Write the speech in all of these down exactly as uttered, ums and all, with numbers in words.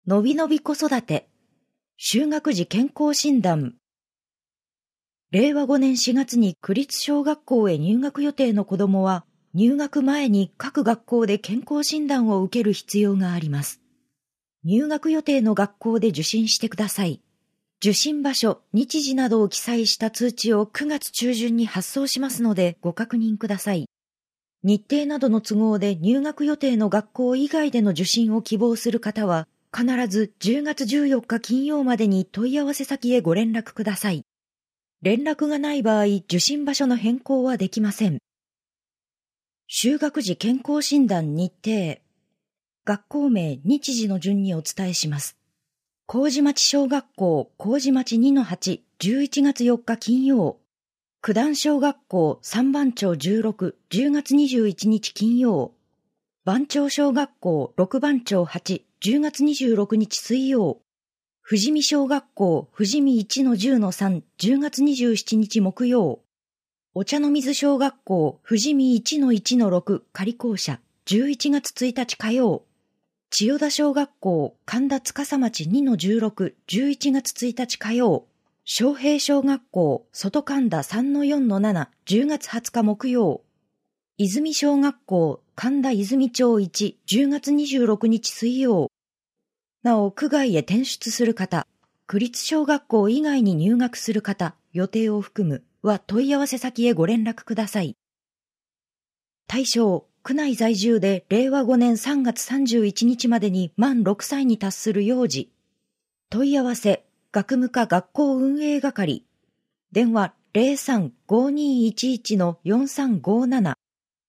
のびのび子育て、就学時健康診断。れいわごねんしがつに区立小学校へ入学予定の子どもは、入学前に各学校で健康診断を受ける必要があります。入学予定の学校で受診してください。受診場所、日時などを記載した通知をくがつちゅうじゅんに発送しますのでご確認ください。日程などの都合で入学予定の学校以外での受診を希望する方は、必ずじゅうがつじゅうよっか金曜までに問い合わせ先へご連絡ください。連絡がない場合、受診場所の変更はできません。就学時健康診断日程。学校名、日時の順にお伝えします。麹町小学校麹町 にのはち、じゅういちがつよっか金曜。九段小学校三番町じゅうろく、じゅうがつにじゅういちにち金曜。番町小学校六番町はち、じゅうがつにじゅうろくにち水曜。富士見小学校富士見いちのじゅうのさん、じゅうがつにじゅうしちにち木曜。お茶の水小学校富士見いちのいちのろく仮校舎、じゅういちがつついたち火曜。千代田小学校神田司町にのじゅうろく、じゅういちがつついたち火曜。昌平小学校外神田さんのよんのなな、じゅうがつはつか木曜。泉小学校神田泉町いち、じゅうがつにじゅうろくにち水曜。なお、区外へ転出する方、区立小学校以外に入学する方、予定を含むは問い合わせ先へご連絡ください。対象、区内在住でれいわごねんさんがつさんじゅういちにちまでに満ろくさいに達する幼児。問い合わせ、学務課学校運営係。電話 ゼロさん ごーにーいちいち のよんさんごーなな。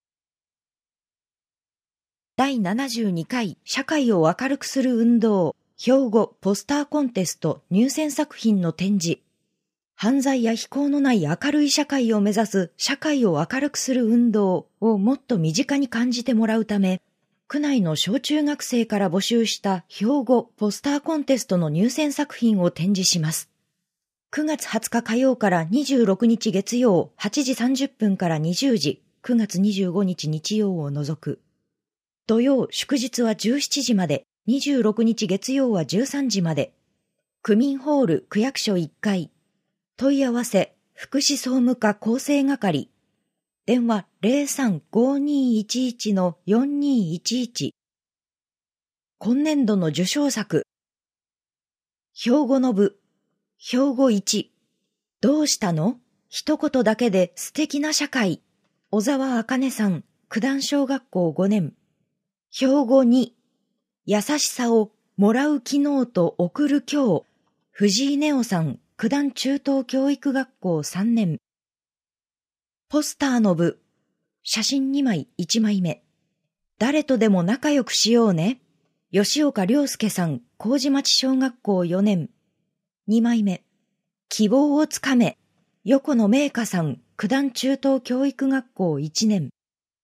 だいななじゅうにかい社会を明るくする運動、標語ポスターコンテスト入選作品の展示。犯罪や非行のない明るい社会を目指す社会を明るくする運動をもっと身近に感じてもらうため、区内の小中学生から募集した標語ポスターコンテストの入選作品を展示します。くがつはつか火曜からにじゅうろくにち月曜はちじさんじゅっぷんからにじゅうじ、くがつにじゅうごにち日曜を除く。土曜、祝日はじゅうしちじまで、にじゅうろくにち月曜はじゅうさんじまで。区民ホール区役所いっかい。問い合わせ、福祉総務課構成係。電話 ゼロさん ごーにーいちいち のよんにーいちいち。今年度の受賞作。標語の部。標語いち。どうしたの？一言だけで素敵な社会。小沢あかねさん、九段小学校ごねん。標語に、優しさをもらう昨日と送る今日、藤井ネオさん、九段中等教育学校さんねん。ポスターの部、写真にまいいちまいめ。誰とでも仲良くしようね。吉岡亮介さん、麹町小学校よねん。にまいめ。希望をつかめ。横野明香さん、九段中等教育学校いちねん。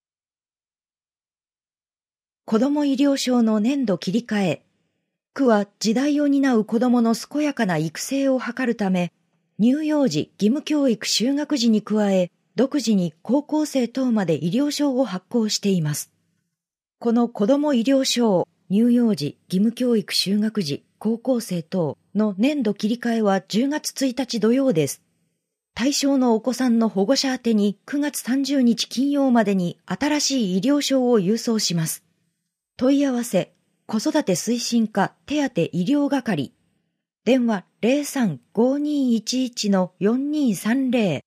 子ども医療省の年度切り替え。区は時代を担う子どもの健やかな育成を図るため、乳幼児義務教育就学時に加え、独自に高校生等まで医療証を発行しています。この子ども医療証、乳幼児義務教育就学時、高校生等の年度切り替えはじゅうがつついたち土曜です。対象のお子さんの保護者宛てにくがつさんじゅうにち金曜までに新しい医療証を郵送します。問い合わせ、子育て推進課手当医療係。電話 ゼロさん ごーにーいちいち のよんにーさんぜろ。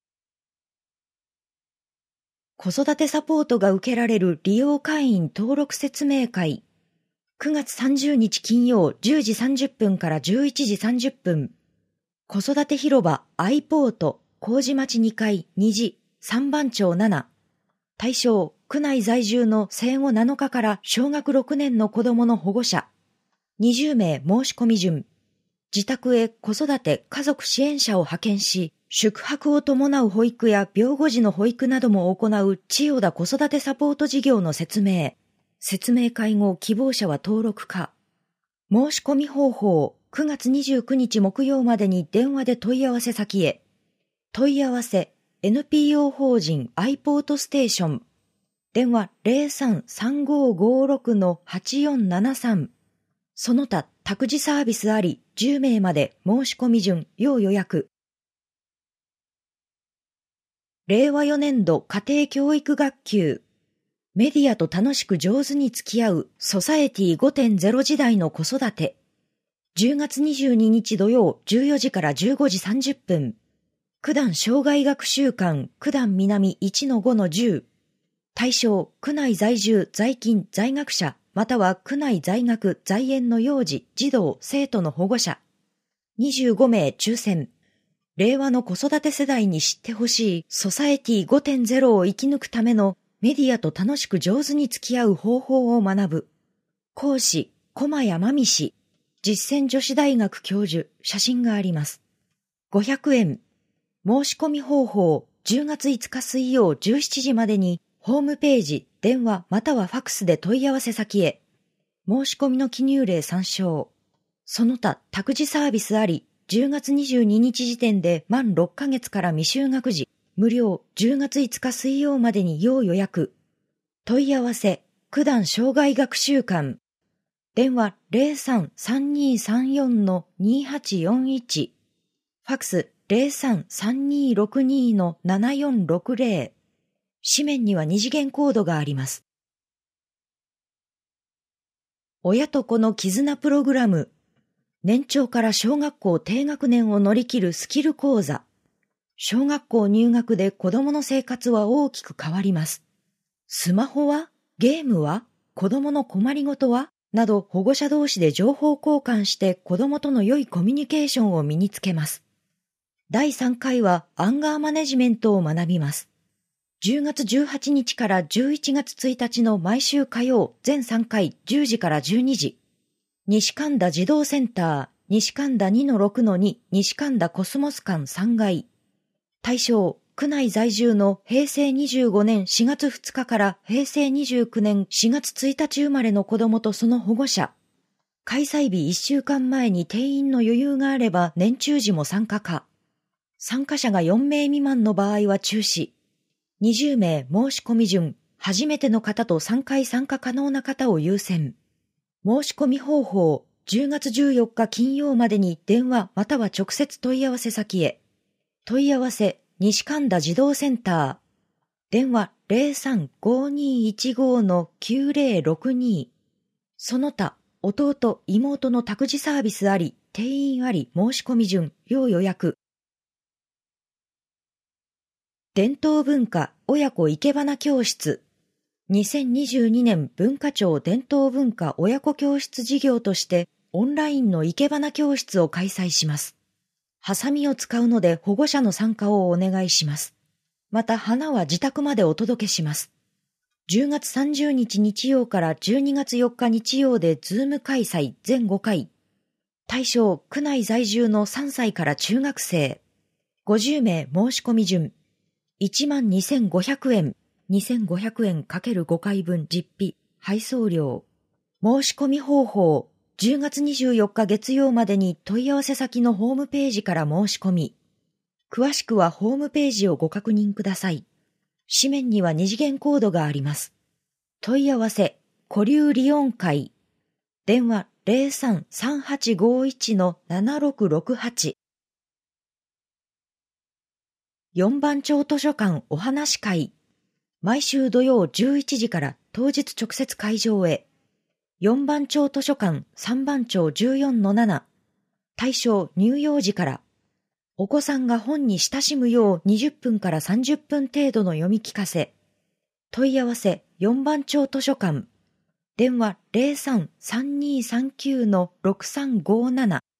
子育てサポートが受けられる利用会員登録説明会。くがつさんじゅうにち金曜じゅうじさんじゅっぷんからじゅういちじさんじゅっぷん。子育て広場アイポート麹町にかいにじさんばんちょうなな。対象、区内在住の生後なのかから小学ろくねんの子供の保護者。にじゅうめい申し込み順。自宅へ子育て家族支援者を派遣し、宿泊を伴う保育や病後時の保育なども行う千代田子育てサポート事業の説明。説明会後、希望者は登録可。申し込み方法、くがつにじゅうくにち木曜までに電話で問い合わせ先へ。問い合わせ、エヌピーオー 法人アイポートステーション。電話 ゼロさん さんごーごーろく のはちよんななさん。その他託児サービスありじゅうめいまで申し込み順要予約。れいわよねんど家庭教育学級。メディアと楽しく上手に付き合うソサエティ ごてんゼロ 時代の子育て。じゅうがつにじゅうににち土曜じゅうよじからじゅうごじさんじゅっぷん。九段生涯学習館九段南 いちのごのじゅう。対象、区内在住、在勤、在学者、または区内在学、在園の幼児、児童、生徒の保護者。にじゅうごめい抽選。令和の子育て世代に知ってほしいソサエティ ごてんゼロ を生き抜くためのメディアと楽しく上手に付き合う方法を学ぶ。講師、駒谷真美氏。実践女子大学教授、写真があります。ごひゃくえん。申し込み方法、じゅうがついつか水曜じゅうしちじまでに、ホームページ、電話またはファックスで問い合わせ先へ。申し込みの記入例参照。その他、託児サービスあり、じゅうがつにじゅうににち時点で満ろっかげつから未就学児、無料じゅうがついつか水曜までに要予約。問い合わせ、九段生涯学習館。電話 ゼロさん さんにーさんよん のにーはちよんいち。ファックス ゼロさん さんにーろくにー のななよんろくぜろ。紙面には二次元コードがあります。親と子の絆プログラム。年長から小学校低学年を乗り切るスキル講座。小学校入学で子供の生活は大きく変わります。スマホは？ゲームは？子供の困りごとは？など保護者同士で情報交換して子供との良いコミュニケーションを身につけます。だいさんかいはアンガーマネジメントを学びます。じゅうがつじゅうはちにちからじゅういちがつついたちの毎週火曜全さんかいじゅうじからじゅうにじ。西神田児童センター、西神田 にのろくのに 西神田コスモス館さんがい。対象、区内在住のへいせいにじゅうごねんしがつふつかからへいせいにじゅうきゅうねんしがつついたち生まれの子供とその保護者。開催日いっしゅうかんまえに定員の余裕があれば年中時も参加可。参加者がよんめい未満の場合は中止。にじゅうめい申し込み順、初めての方とさんかい参加可能な方を優先。申し込み方法、じゅうがつじゅうよっか金曜までに電話または直接問い合わせ先へ。問い合わせ、西神田児童センター。電話 ゼロさん ごにーいちご のきゅうぜろろくに。その他、弟、妹の託児サービスあり、定員あり申し込み順、要予約。伝統文化親子生け花教室。にせんにじゅうにねん文化庁伝統文化親子教室事業としてオンラインの生け花教室を開催します。ハサミを使うので保護者の参加をお願いします。また花は自宅までお届けします。じゅうがつさんじゅうにち日曜からじゅうにがつよっか日曜でズーム開催全ごかい。対象、区内在住のさんさいから中学生。ごじゅうめい申し込み順。いちまんにせんごひゃくえん。にせんごひゃくえん ×ご 回分実費、配送料。申し込み方法、じゅうがつにじゅうよっか月曜までに問い合わせ先のホームページから申し込み。詳しくはホームページをご確認ください。紙面には二次元コードがあります。問い合わせ、古流理音会。電話 ゼロさん さんはちごいち のななろくろくはち。四番町図書館お話会。毎週土曜じゅういちじから当日直接会場へ。よんばん町図書館さんばん町 じゅうよんのなな。対象乳幼児から。お子さんが本に親しむようにじゅっぷんからさんじゅっぷん程度の読み聞かせ。問い合わせよんばん町図書館。電話 ゼロさん さんにーさんきゅう のろくさんごーなな。